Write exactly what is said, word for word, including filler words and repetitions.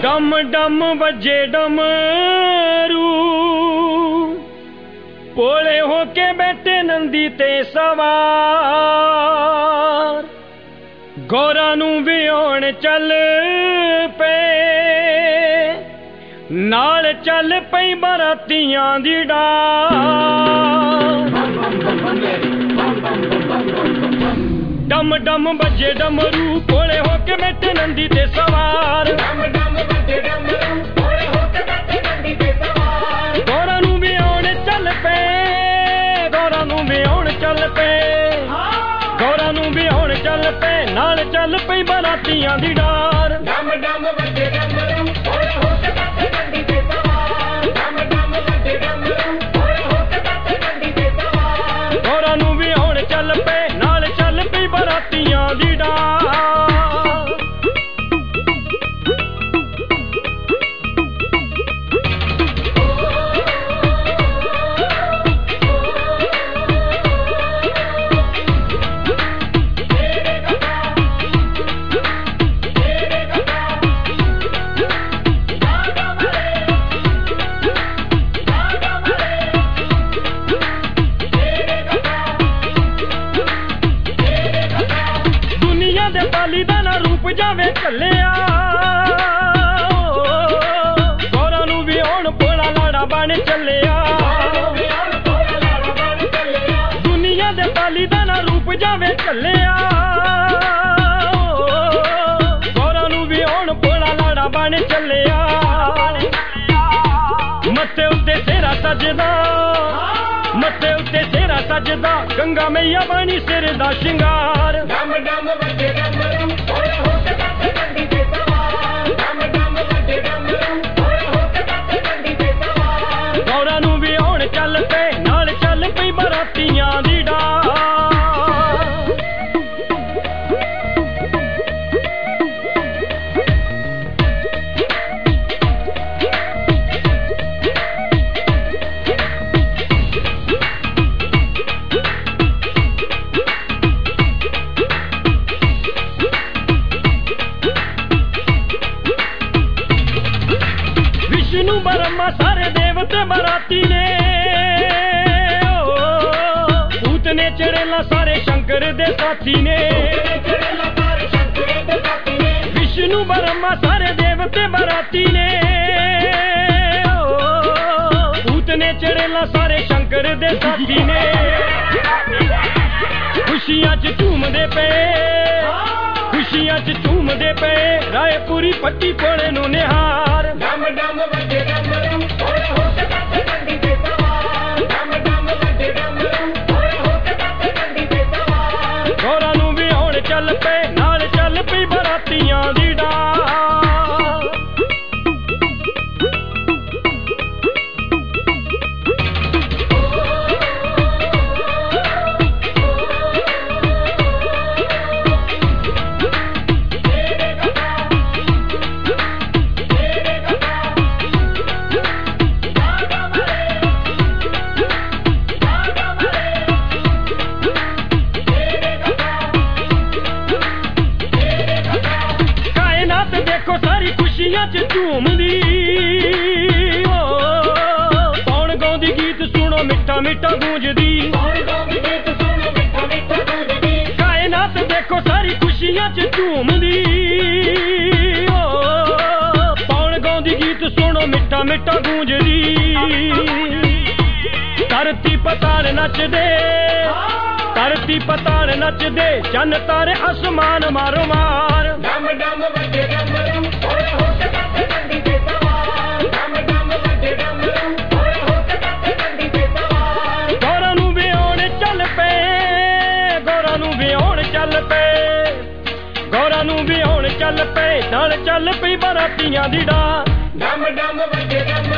डम डम बजे डमरू पोले होके बैठे नंदी ते सवार गौरा नू विआउण चल पे नाल चल पई बरातियां दी डार डम डम बजे डमरू पोले होके बैठे नंदी ते सवार गौरा नू विआउण चल पे गौरा नू विआउण चल पे गौरा नू विआउण चल पे नाल चल पई बरातियां दी डार डम डम बजे डमरू पोले होके बैठे नंदी ते सवार डम डम बजे डमरू पोले होके बैठे नंदी ते सवार गौरा नू विआउण चल पे नाल चल पई बरातियां दी डार जावे चलिया गौरा नू विआउण भोला लाड़ा बन चलिया दुनिया दे पाली दा ना रूप जावे चलिया गौरा नू विआउण भोला लाड़ा बन चलिया मत्थे उत्ते सेरा सजदा मत्थे उत्ते सेरा सजदा गंगा मैया बनी सिर दा शिंगार डम डम बजे डमरू गौरा नू विआउण चल पे नाल चल पई बरातियां दी डार विष्णु ब्रह्मा सारे देवते बराती ने भूत ने चढ़ेला सारे शंकर दे साथी ने विष्णु ब्रह्मा सारे देवते बराती ने भूत ने चढ़ेला सारे शंकर दे साथी ने खुशियां च झूमदे पे खुशियां च झूमदे पे रायपुरी पट्टी कोले नू निहार डम डम बजे डमरू पोले होके बैठे नंदी ते सवार डम डम बजे डमरू पोले होके बैठे नंदी ते सवार गौरा नू विआउण चल पे नाल चल पई बरातियां दी डार देखो सारी खुशियां च झूमदी कौन गाउंदी गीत सुनो मिठा मिठा गूंजदी कायनात देखो सारी खुशियां च झूमदी कौन गाउंदी गीत सुनो मिठा मिठा गूंजदी धरती पताल नचदे धरती पताल नचदे चन्न तारे आसमान मारो मार डम डम बजे डमरू पोले होके बैठे नंदी ते सवार डम डम बजे डमरू पोले होके बैठे नंदी ते सवार गौरा नू विआउण चल पे गौरा नू विआउण चल पे गौरा नू विआउण चल पे नाल चल पई बरातियां दी डार डम डम बजे डमरू